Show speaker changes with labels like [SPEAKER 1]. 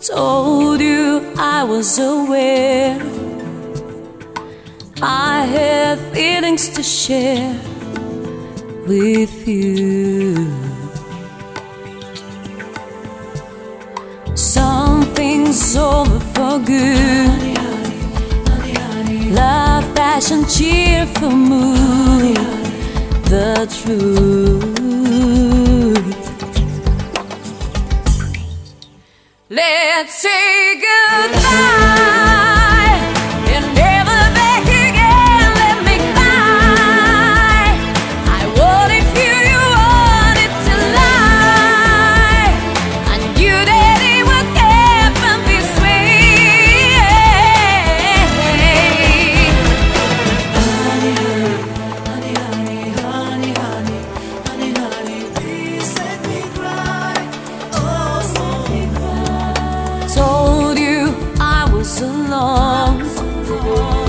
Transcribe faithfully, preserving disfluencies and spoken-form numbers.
[SPEAKER 1] Told you I was aware I had feelings to share with you. Something's over for good. Love, passion, cheerful mood. The truth. Let's say goodbye and never back again. Let me fly. I wanted you, you wanted to lie. I knew that it would happen this way. Honey, honey, honey, honey, honey, honey, honey, please let me cry. Oh, let me cry. Told you I was alone.